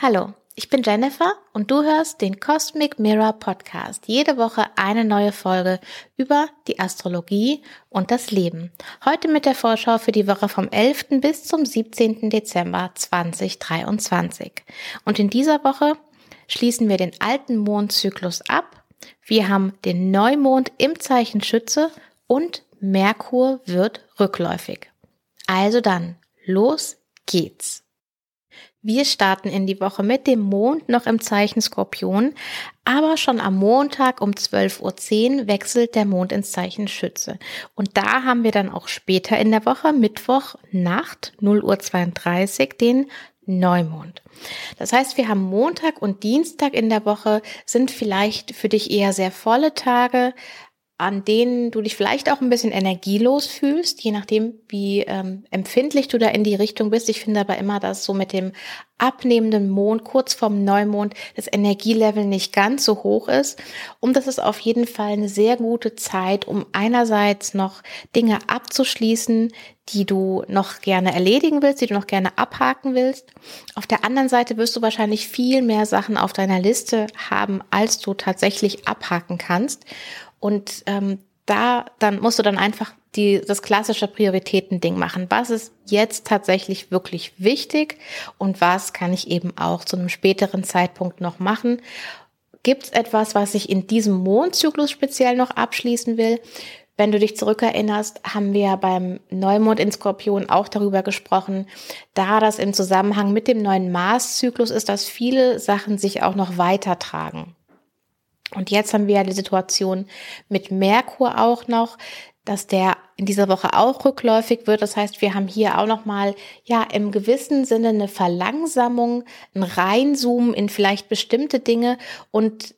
Hallo, ich bin Jennifer und du hörst den Cosmic Mirror Podcast. Jede Woche eine neue Folge über die Astrologie und das Leben. Heute mit der Vorschau für die Woche vom 11. bis zum 17. Dezember 2023. Und in dieser Woche schließen wir den alten Mondzyklus ab. Wir haben den Neumond im Zeichen Schütze und Merkur wird rückläufig. Also dann, los geht's. Wir starten in die Woche mit dem Mond noch im Zeichen Skorpion, aber schon am Montag um 12:10 Uhr wechselt der Mond ins Zeichen Schütze. Und da haben wir dann auch später in der Woche, Mittwoch Nacht, 0:32 Uhr, den Neumond. Das heißt, wir haben Montag und Dienstag in der Woche, sind vielleicht für dich eher sehr volle Tage, an denen du dich vielleicht auch ein bisschen energielos fühlst, je nachdem, wie empfindlich du da in die Richtung bist. Ich finde aber immer, dass so mit dem abnehmenden Mond, kurz vorm Neumond, das Energielevel nicht ganz so hoch ist. Und das ist auf jeden Fall eine sehr gute Zeit, um einerseits noch Dinge abzuschließen, die du noch gerne erledigen willst, die du noch gerne abhaken willst. Auf der anderen Seite wirst du wahrscheinlich viel mehr Sachen auf deiner Liste haben, als du tatsächlich abhaken kannst. Und dann musst du dann einfach das klassische Prioritätending machen. Was ist jetzt tatsächlich wirklich wichtig und was kann ich eben auch zu einem späteren Zeitpunkt noch machen? Gibt es etwas, was ich in diesem Mondzyklus speziell noch abschließen will? Wenn du dich zurückerinnerst, haben wir beim Neumond in Skorpion auch darüber gesprochen, da das im Zusammenhang mit dem neuen Marszyklus ist, dass viele Sachen sich auch noch weitertragen. Und jetzt haben wir ja die Situation mit Merkur auch noch, dass der in dieser Woche auch rückläufig wird. Das heißt, wir haben hier auch nochmal, im gewissen Sinne eine Verlangsamung, ein Reinzoomen in vielleicht bestimmte Dinge. Und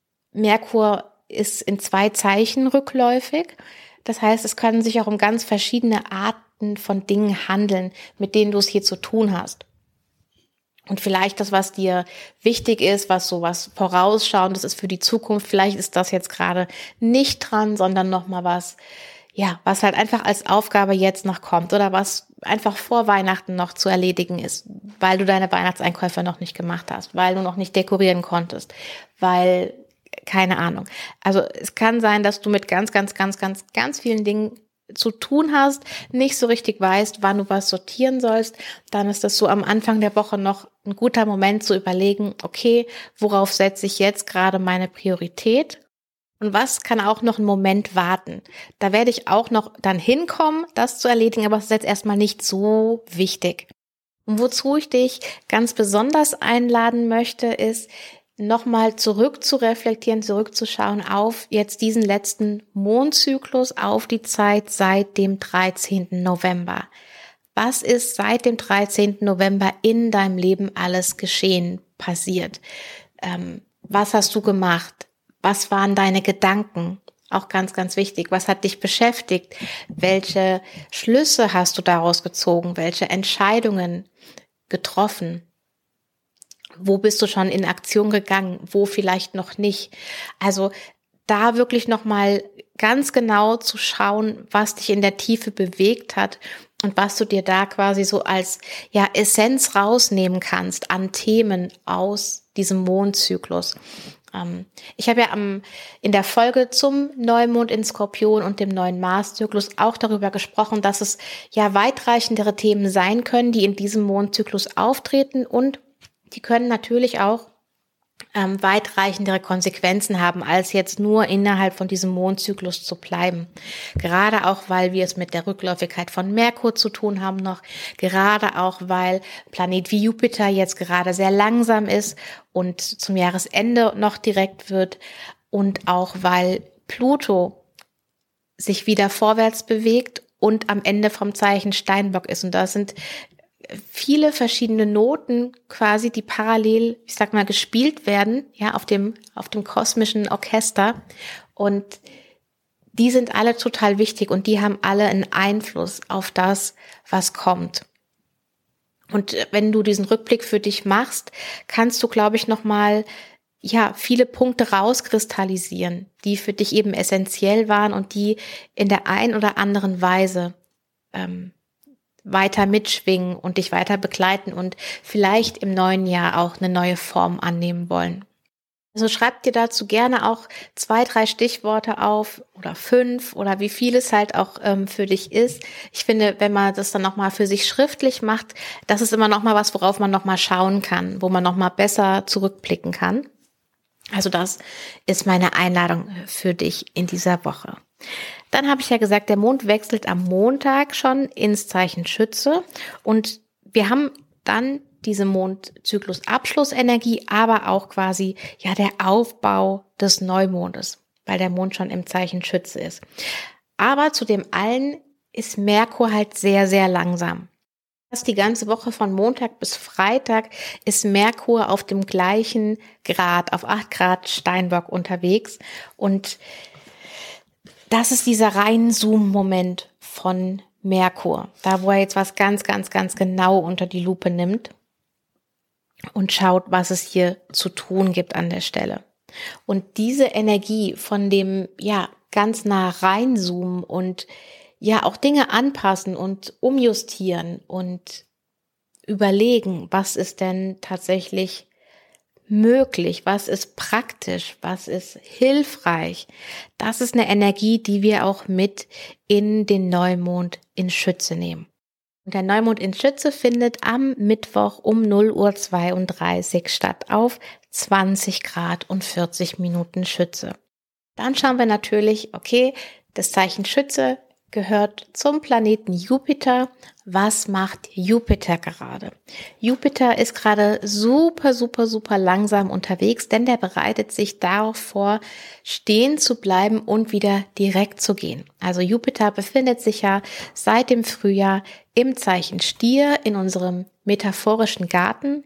Merkur ist in 2 Zeichen rückläufig. Das heißt, es können sich auch um ganz verschiedene Arten von Dingen handeln, mit denen du es hier zu tun hast. Und vielleicht das, was dir wichtig ist, was Vorausschauendes ist für die Zukunft, vielleicht ist das jetzt gerade nicht dran, sondern nochmal was halt einfach als Aufgabe jetzt noch kommt oder was einfach vor Weihnachten noch zu erledigen ist, weil du deine Weihnachtseinkäufe noch nicht gemacht hast, weil du noch nicht dekorieren konntest, weil, keine Ahnung. Also es kann sein, dass du mit ganz vielen Dingen zu tun hast, nicht so richtig weißt, wann du was sortieren sollst, dann ist das so am Anfang der Woche noch ein guter Moment zu überlegen, okay, worauf setze ich jetzt gerade meine Priorität und was kann auch noch einen Moment warten. Da werde ich auch noch dann hinkommen, das zu erledigen, aber es ist jetzt erstmal nicht so wichtig. Und wozu ich dich ganz besonders einladen möchte, ist, nochmal zurück zu reflektieren, zurückzuschauen auf jetzt diesen letzten Mondzyklus, auf die Zeit seit dem 13. November. Was ist seit dem 13. November in deinem Leben alles geschehen, passiert? Was hast du gemacht? Was waren deine Gedanken? Auch ganz wichtig. Was hat dich beschäftigt? Welche Schlüsse hast du daraus gezogen? Welche Entscheidungen getroffen? Wo bist du schon in Aktion gegangen? Wo vielleicht noch nicht? Also da wirklich nochmal ganz genau zu schauen, was dich in der Tiefe bewegt hat und was du dir da quasi so als Essenz rausnehmen kannst an Themen aus diesem Mondzyklus. Ich habe ja in der Folge zum Neumond in Skorpion und dem neuen Marszyklus auch darüber gesprochen, dass es weitreichendere Themen sein können, die in diesem Mondzyklus auftreten und die können natürlich auch weitreichendere Konsequenzen haben, als jetzt nur innerhalb von diesem Mondzyklus zu bleiben. Gerade auch, weil wir es mit der Rückläufigkeit von Merkur zu tun haben noch, gerade auch, weil Planet wie Jupiter jetzt gerade sehr langsam ist und zum Jahresende noch direkt wird und auch, weil Pluto sich wieder vorwärts bewegt und am Ende vom Zeichen Steinbock ist. Und da sind viele verschiedene Noten quasi, die parallel, gespielt werden, auf dem kosmischen Orchester. Und die sind alle total wichtig und die haben alle einen Einfluss auf das, was kommt. Und wenn du diesen Rückblick für dich machst, kannst du, glaube ich, nochmal viele Punkte rauskristallisieren, die für dich eben essentiell waren und die in der einen oder anderen Weise weiter mitschwingen und dich weiter begleiten und vielleicht im neuen Jahr auch eine neue Form annehmen wollen. Also schreib dir dazu gerne auch 2, 3 Stichworte auf oder 5 oder wie viel es halt auch für dich ist. Ich finde, wenn man das dann nochmal für sich schriftlich macht, das ist immer nochmal was, worauf man nochmal schauen kann, wo man nochmal besser zurückblicken kann. Also das ist meine Einladung für dich in dieser Woche. Dann habe ich ja gesagt, der Mond wechselt am Montag schon ins Zeichen Schütze und wir haben dann diese Mondzyklus-Abschlussenergie, aber auch quasi ja der Aufbau des Neumondes, weil der Mond schon im Zeichen Schütze ist. Aber zu dem allen ist Merkur halt sehr, sehr langsam. Die ganze Woche von Montag bis Freitag ist Merkur auf dem gleichen Grad, auf 8 Grad Steinbock unterwegs. Und das ist dieser Reinzoom-Moment von Merkur, da wo er jetzt was ganz, ganz, ganz genau unter die Lupe nimmt und schaut, was es hier zu tun gibt an der Stelle. Und diese Energie von dem, ja, ganz nah reinzoomen und ja, auch Dinge anpassen und umjustieren und überlegen, was ist denn tatsächlich möglich, was ist praktisch, was ist hilfreich. Das ist eine Energie, die wir auch mit in den Neumond in Schütze nehmen. Und der Neumond in Schütze findet am Mittwoch um 0:32 Uhr statt auf 20 Grad und 40 Minuten Schütze. Dann schauen wir natürlich, okay, das Zeichen Schütze gehört zum Planeten Jupiter. Was macht Jupiter gerade? Jupiter ist gerade super, super, super langsam unterwegs, denn der bereitet sich darauf vor, stehen zu bleiben und wieder direkt zu gehen. Also Jupiter befindet sich ja seit dem Frühjahr im Zeichen Stier in unserem metaphorischen Garten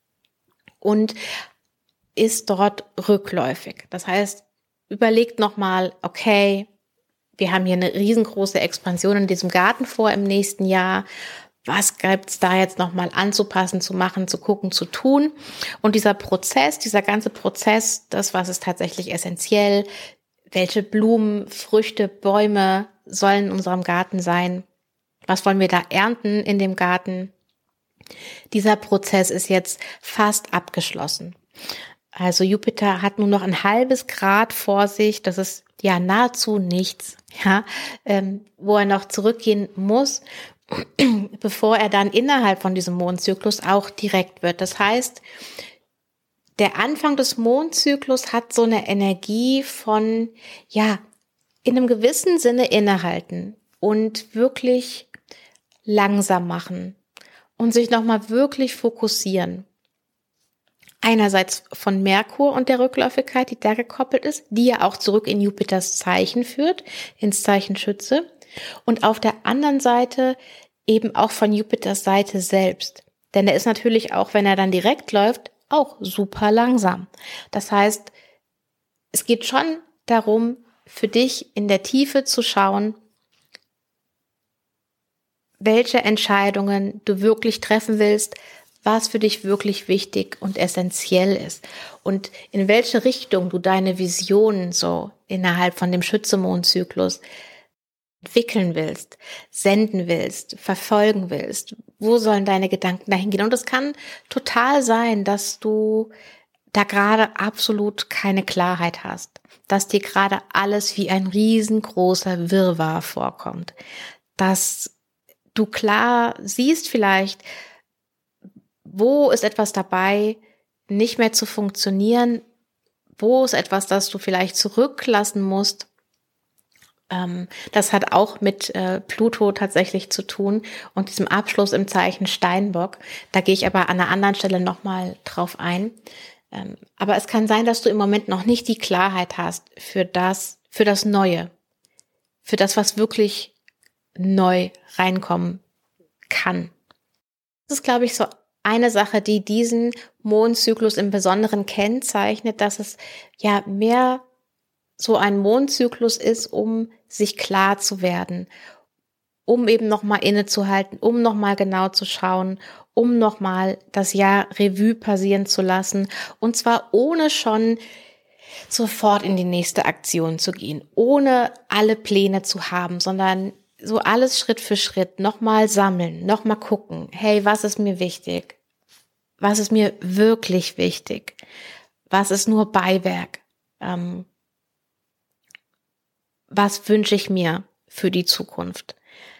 und ist dort rückläufig. Das heißt, überlegt nochmal, okay, wir haben hier eine riesengroße Expansion in diesem Garten vor im nächsten Jahr. Was gibt's da jetzt nochmal anzupassen, zu machen, zu gucken, zu tun? Und dieser Prozess, dieser ganze Prozess, das, was ist tatsächlich essentiell, welche Blumen, Früchte, Bäume sollen in unserem Garten sein? Was wollen wir da ernten in dem Garten? Dieser Prozess ist jetzt fast abgeschlossen. Also Jupiter hat nur noch ein halbes Grad vor sich, das ist ja nahezu nichts, ja, wo er noch zurückgehen muss, bevor er dann innerhalb von diesem Mondzyklus auch direkt wird. Das heißt, der Anfang des Mondzyklus hat so eine Energie von, ja, in einem gewissen Sinne innehalten und wirklich langsam machen und sich nochmal wirklich fokussieren. Einerseits von Merkur und der Rückläufigkeit, die da gekoppelt ist, die ja auch zurück in Jupiters Zeichen führt, ins Zeichen Schütze. Und auf der anderen Seite eben auch von Jupiters Seite selbst. Denn er ist natürlich auch, wenn er dann direkt läuft, auch super langsam. Das heißt, es geht schon darum, für dich in der Tiefe zu schauen, welche Entscheidungen du wirklich treffen willst, was für dich wirklich wichtig und essentiell ist und in welche Richtung du deine Visionen so innerhalb von dem Schütze-Mondzyklus entwickeln willst, senden willst, verfolgen willst. Wo sollen deine Gedanken dahin gehen? Und es kann total sein, dass du da gerade absolut keine Klarheit hast, dass dir gerade alles wie ein riesengroßer Wirrwarr vorkommt, dass du klar siehst vielleicht, wo ist etwas dabei, nicht mehr zu funktionieren? Wo ist etwas, das du vielleicht zurücklassen musst? Das hat auch mit Pluto tatsächlich zu tun und diesem Abschluss im Zeichen Steinbock. Da gehe ich aber an einer anderen Stelle nochmal drauf ein. Aber es kann sein, dass du im Moment noch nicht die Klarheit hast für das Neue, für das, was wirklich neu reinkommen kann. Das ist, glaube ich, so eine Sache, die diesen Mondzyklus im Besonderen kennzeichnet, dass es ja mehr so ein Mondzyklus ist, um sich klar zu werden, um eben nochmal innezuhalten, um nochmal genau zu schauen, um nochmal das Jahr Revue passieren zu lassen und zwar ohne schon sofort in die nächste Aktion zu gehen, ohne alle Pläne zu haben, sondern so alles Schritt für Schritt nochmal sammeln, nochmal gucken, hey, was ist mir wichtig? Was ist mir wirklich wichtig? Was ist nur Beiwerk? Was wünsche ich mir für die Zukunft?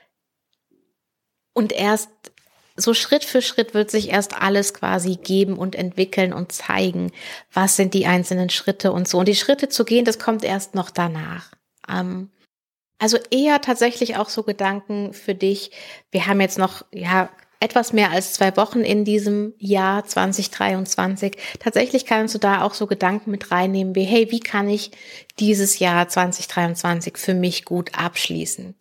Und erst so Schritt für Schritt wird sich erst alles quasi geben und entwickeln und zeigen, was sind die einzelnen Schritte und so. Und die Schritte zu gehen, das kommt erst noch danach. Also eher tatsächlich auch so Gedanken für dich. Wir haben jetzt noch, etwas mehr als 2 Wochen in diesem Jahr 2023. Tatsächlich kannst du da auch so Gedanken mit reinnehmen wie, hey, wie kann ich dieses Jahr 2023 für mich gut abschließen?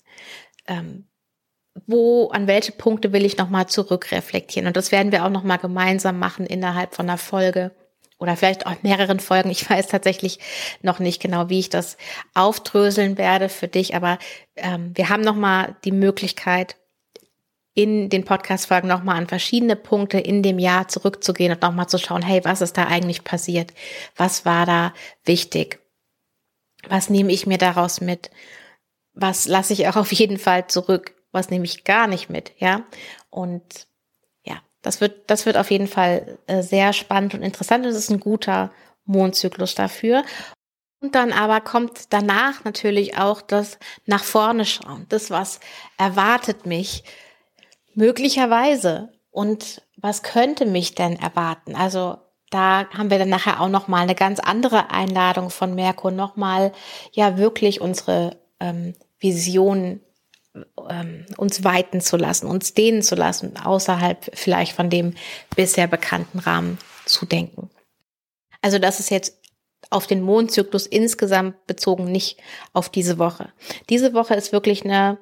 An welche Punkte will ich nochmal zurückreflektieren? Und das werden wir auch nochmal gemeinsam machen innerhalb von einer Folge oder vielleicht auch mehreren Folgen. Ich weiß tatsächlich noch nicht genau, wie ich das aufdröseln werde für dich, aber wir haben nochmal die Möglichkeit, in den Podcast-Folgen nochmal an verschiedene Punkte in dem Jahr zurückzugehen und nochmal zu schauen, hey, was ist da eigentlich passiert? Was war da wichtig? Was nehme ich mir daraus mit? Was lasse ich auch auf jeden Fall zurück? Was nehme ich gar nicht mit? Ja, und ja, das wird auf jeden Fall sehr spannend und interessant. Das ist ein guter Mondzyklus dafür. Und dann aber kommt danach natürlich auch das nach vorne schauen. Das, was erwartet mich möglicherweise und was könnte mich denn erwarten? Also da haben wir dann nachher auch nochmal eine ganz andere Einladung von Merkur, nochmal wirklich unsere Vision uns weiten zu lassen, uns dehnen zu lassen, außerhalb vielleicht von dem bisher bekannten Rahmen zu denken. Also das ist jetzt auf den Mondzyklus insgesamt bezogen, nicht auf diese Woche. Diese Woche ist wirklich eine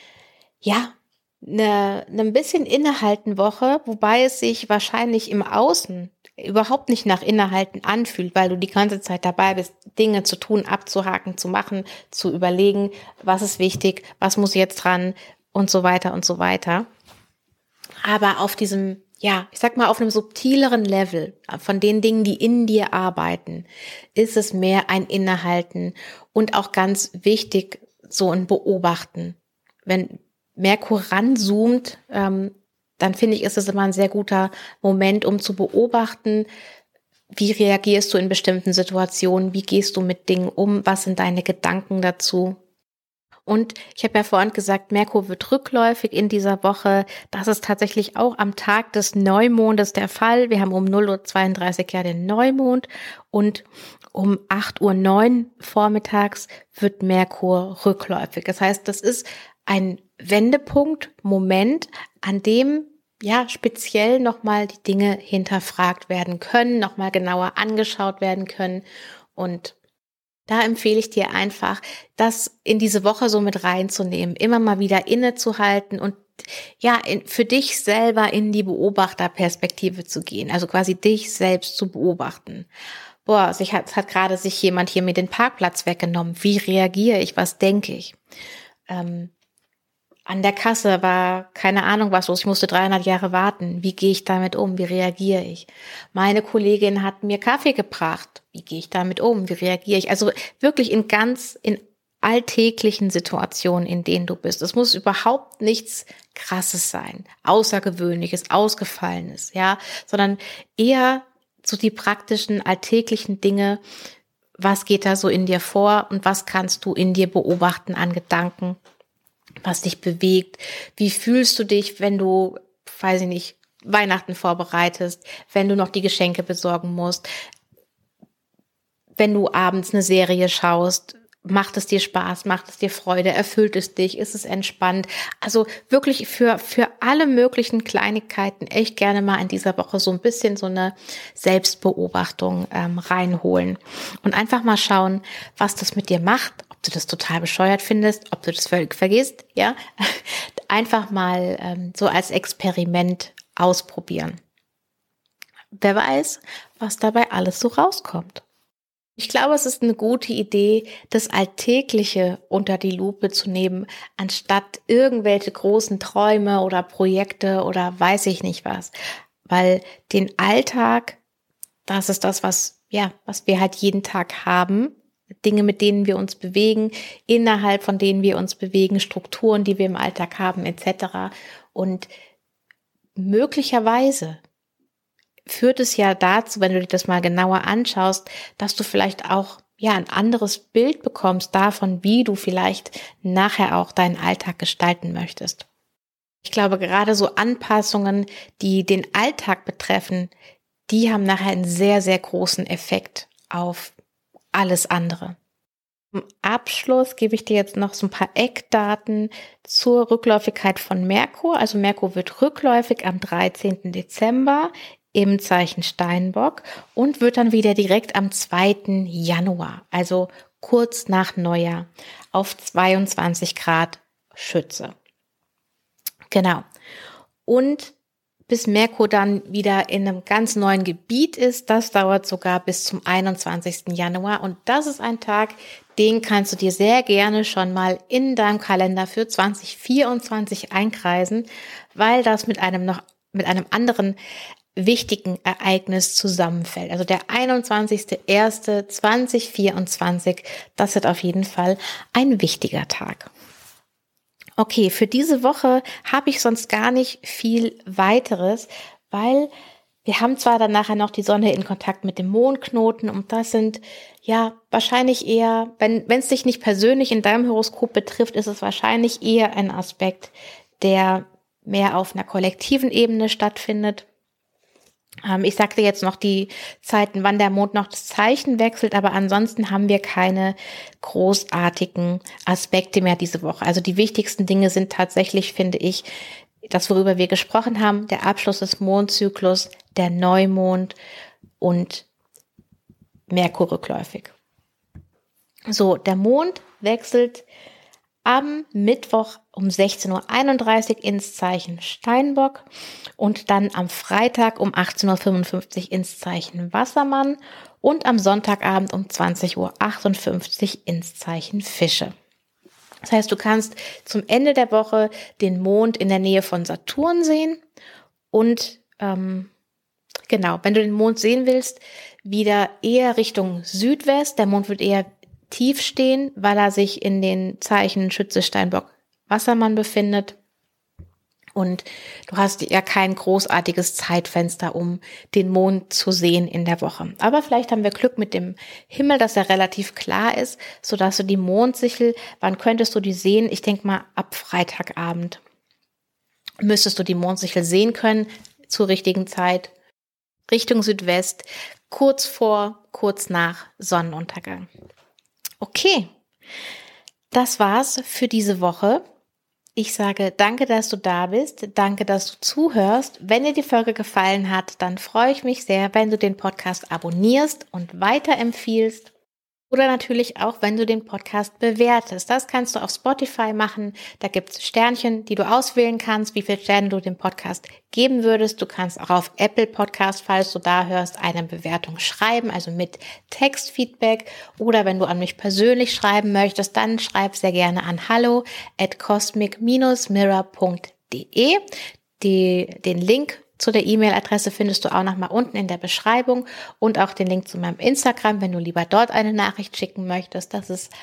ein bisschen innehalten Woche, wobei es sich wahrscheinlich im Außen überhaupt nicht nach Innehalten anfühlt, weil du die ganze Zeit dabei bist, Dinge zu tun, abzuhaken, zu machen, zu überlegen, was ist wichtig, was muss jetzt dran und so weiter und so weiter. Aber auf diesem, auf einem subtileren Level von den Dingen, die in dir arbeiten, ist es mehr ein Innehalten und auch ganz wichtig, so ein Beobachten. Wenn Merkur ranzoomt, dann finde ich, ist es immer ein sehr guter Moment, um zu beobachten, wie reagierst du in bestimmten Situationen, wie gehst du mit Dingen um, was sind deine Gedanken dazu. Und ich habe ja vorhin gesagt, Merkur wird rückläufig in dieser Woche. Das ist tatsächlich auch am Tag des Neumondes der Fall. Wir haben um 0:32 Uhr den Neumond und um 8:09 Uhr vormittags wird Merkur rückläufig. Das heißt, das ist ein Wendepunkt, Moment, an dem speziell nochmal die Dinge hinterfragt werden können, nochmal genauer angeschaut werden können. Und da empfehle ich dir einfach, das in diese Woche so mit reinzunehmen, immer mal wieder innezuhalten und für dich selber in die Beobachterperspektive zu gehen, also quasi dich selbst zu beobachten. Hat gerade sich jemand hier mir den Parkplatz weggenommen. Wie reagiere ich? Was denke ich? An der Kasse war keine Ahnung was los. Ich musste 300 Jahre warten. Wie gehe ich damit um? Wie reagiere ich? Meine Kollegin hat mir Kaffee gebracht. Wie gehe ich damit um? Wie reagiere ich? Also wirklich in alltäglichen Situationen, in denen du bist. Es muss überhaupt nichts Krasses sein, Außergewöhnliches, Ausgefallenes, sondern eher so die praktischen, alltäglichen Dinge. Was geht da so in dir vor und was kannst du in dir beobachten an Gedanken? Was dich bewegt, wie fühlst du dich, wenn du, Weihnachten vorbereitest, wenn du noch die Geschenke besorgen musst, wenn du abends eine Serie schaust, macht es dir Spaß, macht es dir Freude, erfüllt es dich, ist es entspannt? Also wirklich für alle möglichen Kleinigkeiten echt gerne mal in dieser Woche so ein bisschen so eine Selbstbeobachtung reinholen und einfach mal schauen, was das mit dir macht, ob du das total bescheuert findest, ob du das völlig vergisst, einfach mal so als Experiment ausprobieren. Wer weiß, was dabei alles so rauskommt. Ich glaube, es ist eine gute Idee, das Alltägliche unter die Lupe zu nehmen, anstatt irgendwelche großen Träume oder Projekte oder weiß ich nicht was. Weil den Alltag, das ist das, was wir halt jeden Tag haben, Dinge, mit denen wir uns bewegen, innerhalb von denen wir uns bewegen, Strukturen, die wir im Alltag haben, etc. Und möglicherweise führt es ja dazu, wenn du dir das mal genauer anschaust, dass du vielleicht auch ein anderes Bild bekommst davon, wie du vielleicht nachher auch deinen Alltag gestalten möchtest. Ich glaube, gerade so Anpassungen, die den Alltag betreffen, die haben nachher einen sehr, sehr großen Effekt auf alles andere. Zum Abschluss gebe ich dir jetzt noch so ein paar Eckdaten zur Rückläufigkeit von Merkur. Also Merkur wird rückläufig am 13. Dezember im Zeichen Steinbock und wird dann wieder direkt am 2. Januar, also kurz nach Neujahr, auf 22 Grad Schütze. Genau. Und bis Merkur dann wieder in einem ganz neuen Gebiet ist, das dauert sogar bis zum 21. Januar. Und das ist ein Tag, den kannst du dir sehr gerne schon mal in deinem Kalender für 2024 einkreisen, weil das mit einem anderen wichtigen Ereignis zusammenfällt. Also der 21.01.2024, das wird auf jeden Fall ein wichtiger Tag. Okay, für diese Woche habe ich sonst gar nicht viel weiteres, weil wir haben zwar dann nachher noch die Sonne in Kontakt mit dem Mondknoten und das sind wahrscheinlich eher, wenn es dich nicht persönlich in deinem Horoskop betrifft, ist es wahrscheinlich eher ein Aspekt, der mehr auf einer kollektiven Ebene stattfindet. Ich sagte jetzt noch die Zeiten, wann der Mond noch das Zeichen wechselt, aber ansonsten haben wir keine großartigen Aspekte mehr diese Woche. Also die wichtigsten Dinge sind tatsächlich, finde ich, das, worüber wir gesprochen haben, der Abschluss des Mondzyklus, der Neumond und Merkur rückläufig. So, der Mond wechselt am Mittwoch um 16.31 Uhr ins Zeichen Steinbock und dann am Freitag um 18.55 Uhr ins Zeichen Wassermann und am Sonntagabend um 20.58 Uhr ins Zeichen Fische. Das heißt, du kannst zum Ende der Woche den Mond in der Nähe von Saturn sehen und wenn du den Mond sehen willst, wieder eher Richtung Südwest. Der Mond wird eher tief stehen, weil er sich in den Zeichen Schütze, Steinbock, Wassermann befindet. Und du hast ja kein großartiges Zeitfenster, um den Mond zu sehen in der Woche. Aber vielleicht haben wir Glück mit dem Himmel, dass er relativ klar ist, sodass du die Mondsichel, wann könntest du die sehen? Ich denke mal, ab Freitagabend müsstest du die Mondsichel sehen können, zur richtigen Zeit, Richtung Südwest, kurz nach Sonnenuntergang. Okay, das war's für diese Woche. Ich sage danke, dass du da bist. Danke, dass du zuhörst. Wenn dir die Folge gefallen hat, dann freue ich mich sehr, wenn du den Podcast abonnierst und weiterempfiehlst. Oder natürlich auch, wenn du den Podcast bewertest. Das kannst du auf Spotify machen. Da gibt es Sternchen, die du auswählen kannst, wie viele Sterne du dem Podcast geben würdest. Du kannst auch auf Apple Podcast, falls du da hörst, eine Bewertung schreiben, also mit Textfeedback. Oder wenn du an mich persönlich schreiben möchtest, dann schreib sehr gerne an hallo@cosmic-mirror.de. Den Link zu der E-Mail-Adresse findest du auch nochmal unten in der Beschreibung und auch den Link zu meinem Instagram, wenn du lieber dort eine Nachricht schicken möchtest. Das ist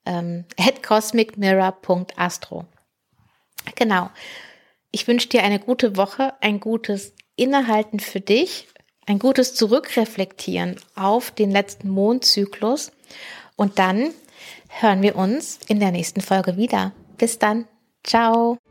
@cosmicmirror.astro. Genau. Ich wünsche dir eine gute Woche, ein gutes Innehalten für dich, ein gutes Zurückreflektieren auf den letzten Mondzyklus und dann hören wir uns in der nächsten Folge wieder. Bis dann. Ciao.